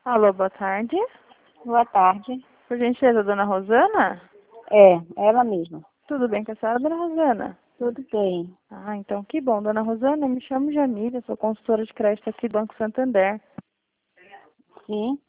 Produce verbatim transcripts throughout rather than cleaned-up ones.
Alô, boa tarde. Boa tarde. Por gentileza, dona Rosana? É, ela mesma. Tudo bem com a senhora, dona Rosana? Tudo bem. Ah, então que bom. Dona Rosana, eu me chamo Jamília, sou consultora de crédito aqui do Banco Santander. Sim.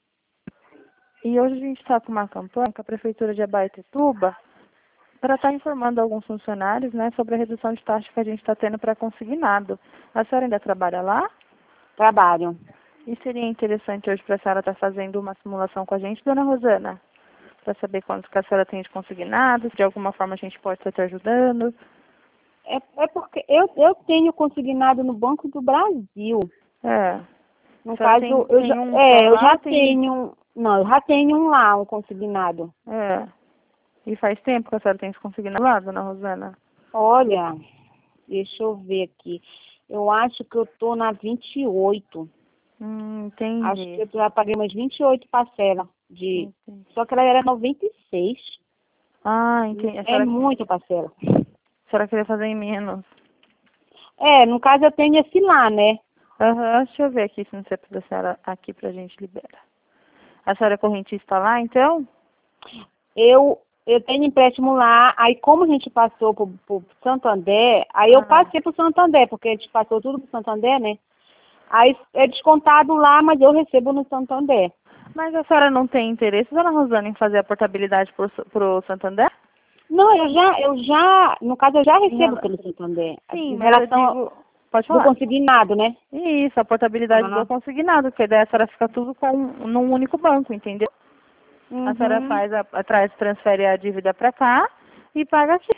E hoje a gente está com uma campanha com a Prefeitura de Abaetetuba para estar informando alguns funcionários, né, sobre a redução de taxa que a gente está tendo para consignado. A senhora ainda trabalha lá? Trabalho. E seria interessante hoje para a senhora estar fazendo uma simulação com a gente, dona Rosana? Para saber quanto que a senhora tem de consignado, se de alguma forma a gente pode estar te ajudando. É, é porque eu, eu tenho consignado no Banco do Brasil. É. No Senhora caso, tem, eu tem já, um é, eu celular, já tem... tenho. Não, eu já tenho um lá, um consignado. É. E faz tempo que a senhora tem esse consignado lá, dona Rosana? Olha, deixa eu ver aqui. Eu acho que eu tô na vinte e oito. Hum, Acho entendi. que eu já paguei umas vinte e oito parcelas de. Entendi. Só que ela era noventa e seis. Ah, entendi. A É senhora, muita parcela. a senhora queria fazer em menos. É, no caso eu tenho esse lá, né? Aham, deixa eu ver aqui se não sei da senhora aqui pra gente liberar. A senhora é correntista lá, então? Eu, eu tenho empréstimo lá, aí como a gente passou pro, pro Santander, aí eu Ah, passei pro Santander, porque a gente passou tudo pro Santander, né? Aí é descontado lá, mas eu recebo no Santander. mas a senhora não tem interesse, dona Rosana, em fazer a portabilidade pro, pro Santander? Não, eu já, eu já, no caso eu já Em recebo rela- pelo Santander, Sim, em mas eu relação ao- digo... Pode do falar. consignado, né? Isso, a portabilidade do Ah, consignado, porque daí a senhora fica tudo com, num único banco, entendeu? A senhora uhum. faz, a, atrás, transfere a dívida para cá e paga aqui.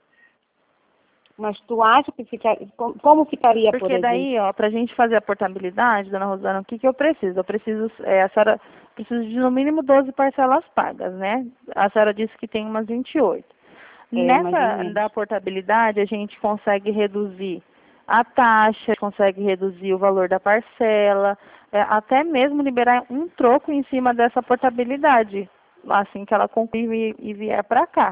Mas tu acha que fica, como, como ficaria, por Porque exemplo? daí, ó, pra gente fazer a portabilidade, dona Rosana, o que que eu preciso? Eu preciso, é, a senhora precisa de no mínimo doze parcelas pagas, né? A senhora disse que tem umas vinte e oito. É, mais ou Nessa da menos. portabilidade, a gente consegue reduzir a taxa, consegue reduzir o valor da parcela, é, até mesmo liberar um troco em cima dessa portabilidade, assim que ela concluir e vier para cá.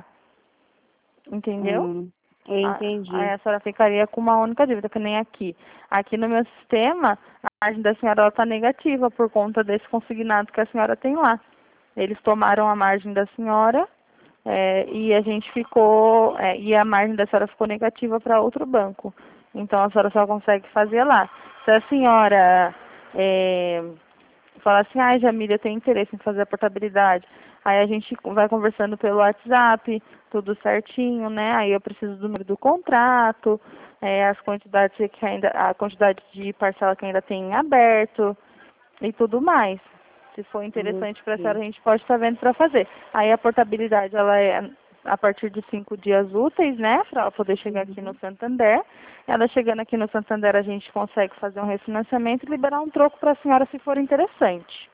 Entendeu? Hum, eu A- Aí entendi. a senhora ficaria com uma única dívida, que nem aqui. Aqui no meu sistema, a margem da senhora está negativa por conta desse consignado que a senhora tem lá. Eles tomaram a margem da senhora é, e a gente ficou, é, e a margem da senhora ficou negativa para outro banco. Então a senhora só consegue fazer lá. Se a senhora é, fala assim, ai, Jamília, eu tenho interesse em fazer a portabilidade. Aí a gente vai conversando pelo WhatsApp, tudo certinho, né? Aí eu preciso do número do contrato, é, as quantidades que ainda, a quantidade de parcela que ainda tem em aberto e tudo mais. Se for Eu interessante para a senhora, sei. a gente pode estar vendo para fazer. Aí a portabilidade, ela é a partir de cinco dias úteis, né? Para ela poder chegar aqui no Uhum. Santander. Ela chegando aqui no Santander, a gente consegue fazer um refinanciamento e liberar um troco para a senhora se for interessante.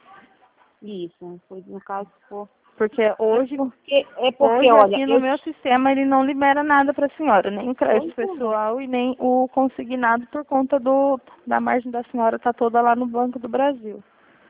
Isso, foi no caso for. Porque É hoje, porque, é porque, hoje olha, aqui no eu. meu sistema ele não libera nada para a senhora, nem o crédito Pois é. pessoal e nem o consignado por conta do da margem da senhora tá toda lá no Banco do Brasil.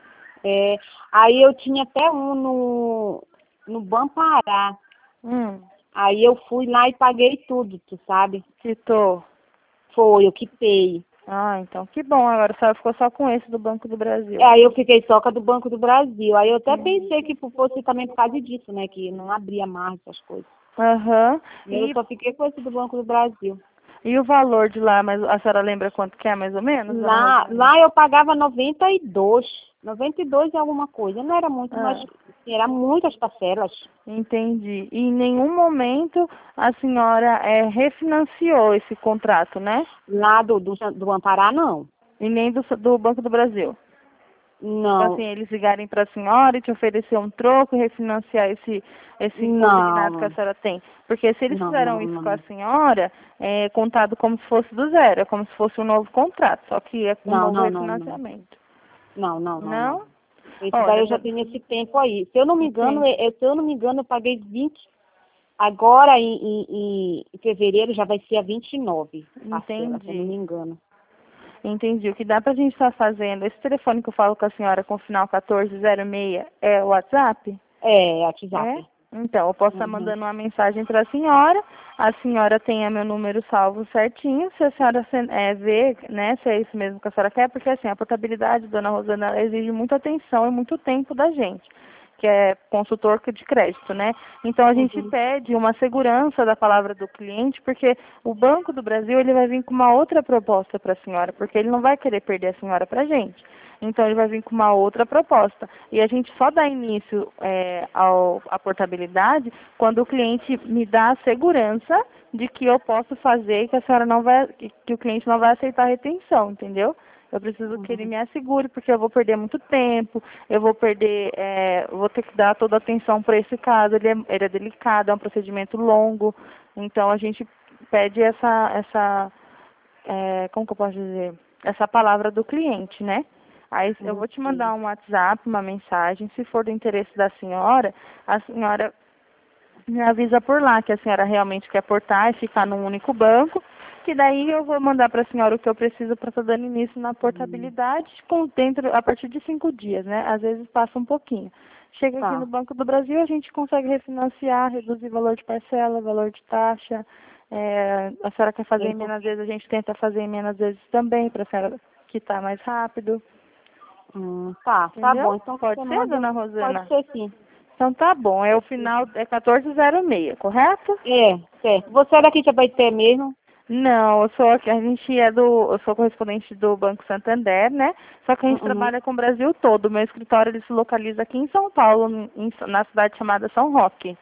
É, aí eu tinha até um no, no Bampará. Hum, Aí eu fui lá e paguei tudo, tu sabe? quitou. Foi, eu quitei. Ah, então que bom. Agora a senhora ficou só com esse do Banco do É, Brasil. aí eu fiquei só com a do Banco do Brasil. Aí eu até Hum. pensei que fosse também por causa disso, né? Que não abria mais essas coisas. Aham. E eu E, só fiquei com esse do Banco do Brasil. e o valor de lá, mas a senhora lembra quanto que é mais ou menos, dona Lá, Rosana? lá eu pagava noventa e dois. noventa e dois e alguma coisa. Não era muito, mas Ah, assim, era muitas parcelas. entendi. E em nenhum momento a senhora é, refinanciou esse contrato, né? Lá do, do, do Ampará, não. E nem do, do Banco do Brasil. Tipo assim, Não, eles ligarem para a senhora e te oferecer um troco e refinanciar esse, esse consignado que a não, senhora tem. Porque se eles não, fizeram não, isso com a não. senhora, é contado como se fosse do zero, é como se fosse um novo contrato, só que é um Não, novo não, não, não. refinanciamento. Não, não, não, não. Não? Esse daí Olha, eu já dona- tenho esse tempo aí. Se eu não me engano, entendi. eu, se eu não me engano, eu paguei vinte. Agora em, em, em fevereiro já vai ser a vinte e nove parcela, se eu não Entendi. me engano. Entendi. O que dá pra gente estar fazendo, esse telefone que eu falo com a senhora com o final quatorze zero seis é o WhatsApp? É, É? WhatsApp. Então, eu posso estar Uhum. mandando uma mensagem para a senhora, a senhora tenha meu número salvo certinho, se a senhora é, vê, né, se é isso mesmo que a senhora quer, porque assim, a portabilidade, dona Rosana, ela exige muita atenção e muito tempo da gente, que é consultor de crédito, né? Então, a gente Uhum. pede uma segurança da palavra do cliente, porque o Banco do Brasil, ele vai vir com uma outra proposta para a senhora, porque ele não vai querer perder a senhora para a gente. Então, ele vai vir com uma outra proposta. E a gente só dá início é, ao, à portabilidade quando o cliente me dá a segurança de que eu posso fazer e que a senhora não vai, que o cliente não vai aceitar a retenção, entendeu? Eu preciso que ele me assegure, porque eu vou perder muito tempo, eu vou perder, é, eu vou ter que dar toda a atenção para esse caso, ele é, ele é delicado, é um procedimento longo, então a gente pede essa, essa é, como que eu posso dizer, essa palavra do cliente, né? Aí eu vou te mandar um WhatsApp, uma mensagem, se for do interesse da senhora, a senhora me avisa por lá que a senhora realmente quer portar e ficar num único banco, que daí eu vou mandar para a senhora o que eu preciso para estar dando início na portabilidade com dentro, a partir de cinco dias, né? Às vezes passa um pouquinho. Chega aqui no Tá. Banco do Brasil, a gente consegue refinanciar, reduzir valor de parcela, valor de taxa. É, a senhora quer fazer em menos vezes, a gente tenta fazer em menos vezes também, para a senhora quitar mais rápido. Hum, tá, tá Entendeu? bom. Então Pode você ser, manda. dona Pode Rosana? ser sim. Então tá bom, é o final, é quatorze zero seis, correto? É, certo. Você é daqui de Abaeté mesmo? Não, eu sou aqui, a gente é do, eu sou correspondente do Banco Santander, né? Só que a gente Uhum. trabalha com o Brasil todo. Meu escritório ele se localiza aqui em São Paulo, em- na cidade chamada São Roque.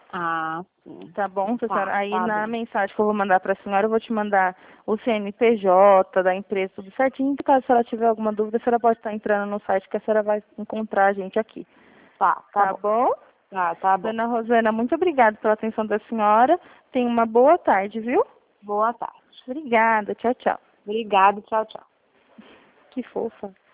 Ah, sim. Tá bom, senhora? Tá, Aí tá na bem. mensagem que eu vou mandar para a senhora, eu vou te mandar o C N P J da empresa, tudo certinho. Caso a senhora tiver alguma dúvida, a senhora pode estar entrando no site que a senhora vai encontrar a gente aqui. Tá, tá Tá bom. bom? Tá, tá bom. Dona Rosana, muito obrigada pela atenção da senhora. Tenha uma boa tarde, viu? Boa tarde. Obrigada. Tchau, tchau. Obrigada, tchau, tchau. Que fofa.